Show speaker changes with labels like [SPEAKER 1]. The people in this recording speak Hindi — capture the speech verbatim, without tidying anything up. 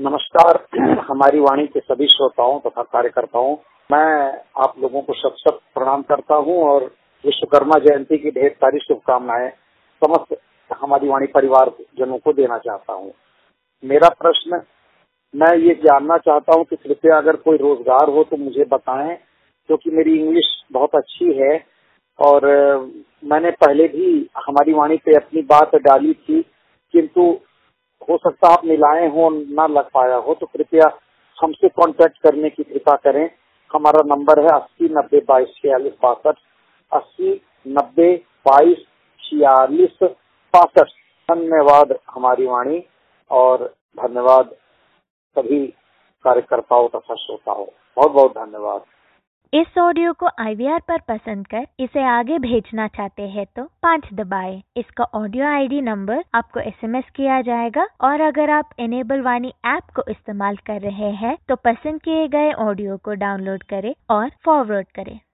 [SPEAKER 1] नमस्कार हमारी वाणी के सभी श्रोताओं तथा कार्यकर्ताओं, मैं आप लोगों को शत शत प्रणाम करता हूं और विश्वकर्मा जयंती की ढेर सारी शुभकामनाएं समस्त हमारी वाणी परिवार जनों को देना चाहता हूं। मेरा प्रश्न, मैं ये जानना चाहता हूं कि कृपया अगर कोई रोजगार हो तो मुझे बताएं, क्योंकि मेरी इंग्लिश बहुत अच्छी है और मैंने पहले भी हमारी वाणी पे अपनी बात डाली थी, किंतु हो सकता आप मिलाए हो ना लग पाया हो, तो कृपया हमसे कांटेक्ट करने की कृपा करें। हमारा नंबर है अस्सी नब्बे बाईस छियालीस बासठ, अस्सी नब्बे बाईस छियालीस बासठ। धन्यवाद हमारी वाणी और धन्यवाद सभी कार्यकर्ताओं तथा श्रोताओं, बहुत बहुत धन्यवाद।
[SPEAKER 2] इस ऑडियो को आई वी आर पर पसंद कर इसे आगे भेजना चाहते हैं तो पाँच दबाएं। इसका ऑडियो आई डी नंबर आपको एस एम एस किया जाएगा और अगर आप एनेबल वाणी ऐप को इस्तेमाल कर रहे हैं तो पसंद किए गए ऑडियो को डाउनलोड करें और फॉरवर्ड करें।